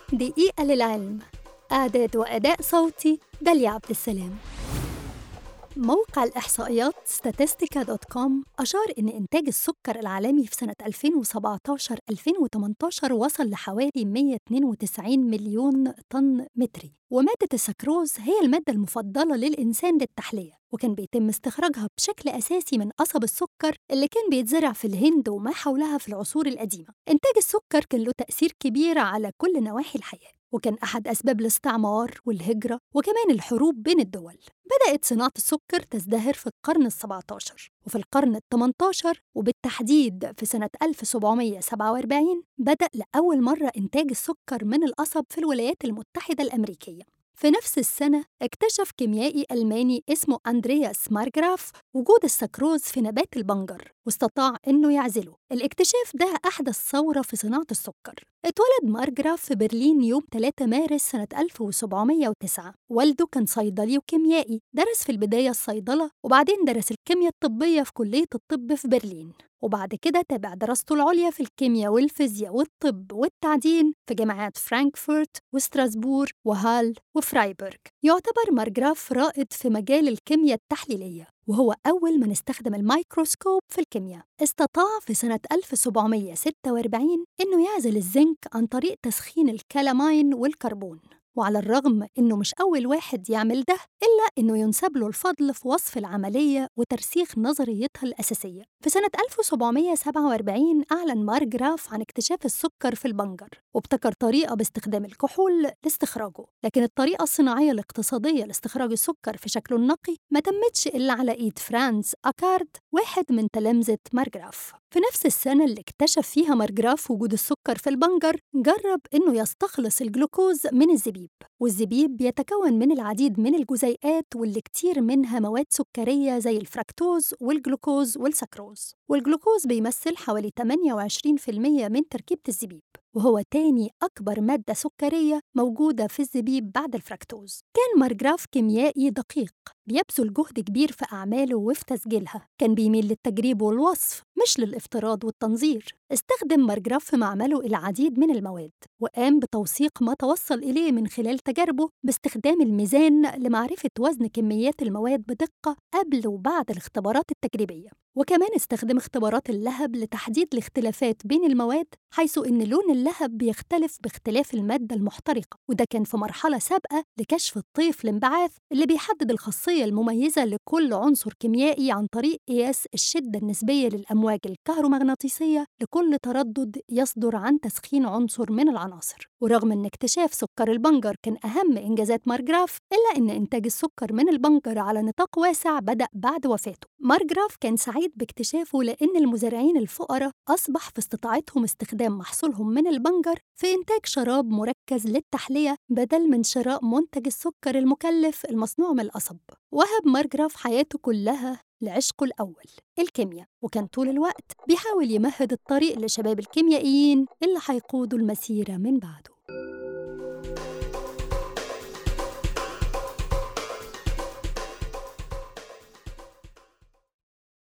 دقيقة للعلم. إعداد وأداء صوتي داليا عبد السلام. موقع الإحصائيات statistica.com أشار إن إنتاج السكر العالمي في سنة 2017-2018 وصل لحوالي 192 مليون طن متري، ومادة السكروز هي المادة المفضلة للإنسان للتحلية، وكان بيتم استخراجها بشكل أساسي من قصب السكر اللي كان بيتزرع في الهند وما حولها في العصور القديمة. إنتاج السكر كان له تأثير كبير على كل نواحي الحياة، وكان أحد أسباب الاستعمار والهجرة وكمان الحروب بين الدول. بدأت صناعة السكر تزدهر في القرن ال17، وفي القرن ال18 وبالتحديد في سنة 1747 بدأ لأول مرة إنتاج السكر من القصب في الولايات المتحدة الأمريكية. في نفس السنة اكتشف كيميائي ألماني اسمه أندرياس مارجراف وجود السكروز في نبات البنجر، واستطاع إنه يعزله. الاكتشاف ده أحدث ثورة في صناعة السكر. اتولد مارجراف في برلين يوم 3 مارس سنة 1709. والده كان صيدلي وكيميائي، درس في البداية الصيدلة وبعدين درس الكيمياء الطبية في كلية الطب في برلين، وبعد كده تابع دراسته العليا في الكيمياء والفيزياء والطب والتعدين في جامعات فرانكفورت وستراسبور وهال وفرايبورغ. يعتبر مارجراف رائد في مجال الكيمياء التحليلية، وهو أول من استخدم الميكروسكوب في الكيمياء. استطاع في سنة 1746 إنه يعزل الزنك عن طريق تسخين الكالامين والكربون، وعلى الرغم إنه مش أول واحد يعمل ده إلا إنه ينسب له الفضل في وصف العملية وترسيخ نظريتها الأساسية. في سنة 1747 أعلن مارجراف عن اكتشاف السكر في البنجر، وابتكر طريقة باستخدام الكحول لاستخراجه، لكن الطريقة الصناعية الاقتصادية لاستخراج السكر في شكله النقي ما تمتش إلا على إيد فرانز أكارد، واحد من تلامذة مارجراف. في نفس السنة اللي اكتشف فيها مارجراف وجود السكر في البنجر جرب إنه يستخلص الجلوكوز من الزبيب، والزبيب بيتكون من العديد من الجزيئات واللي كتير منها مواد سكرية زي الفركتوز والجلوكوز والسكروز، والجلوكوز بيمثل حوالي 28% من تركيبة الزبيب، وهو تاني أكبر مادة سكرية موجودة في الزبيب بعد الفركتوز. كان مارجراف كيميائي دقيق بيبذل جهد كبير في أعماله وفي تسجيلها، كان بيميل للتجريب والوصف مش للافتراض والتنظير. استخدم مارجراف في معمله العديد من المواد، وقام بتوثيق ما توصل إليه من خلال تجاربه باستخدام الميزان لمعرفة وزن كميات المواد بدقة قبل وبعد الاختبارات التجريبية. وكمان استخدم اختبارات اللهب لتحديد الاختلافات بين المواد، حيث إن لون اللهب بيختلف باختلاف المادة المحترقة، وده كان في مرحلة سابقة لكشف الطيف الانبعاث اللي بيحدد الخاصية المميزة لكل عنصر كيميائي عن طريق قياس الشدة النسبية للأمواج الكهرومغناطيسية لكل تردد يصدر عن تسخين عنصر من العناصر. ورغم إن اكتشاف سكر البنجر كان أهم إنجازات مارجراف، إلا إن إنتاج السكر من البنجر على نطاق واسع بدأ بعد وفاته. مارجراف كان سعيد باكتشافه لأن المزارعين الفقراء أصبح في استطاعتهم استخدام محصولهم من البنجر في إنتاج شراب مركز للتحلية بدل من شراء منتج السكر المكلف المصنوع من القصب. وهب مارجراف حياته كلها لعشقه الأول الكيمياء، وكان طول الوقت بيحاول يمهد الطريق لشباب الكيميائيين اللي هيقودوا المسيرة من بعده.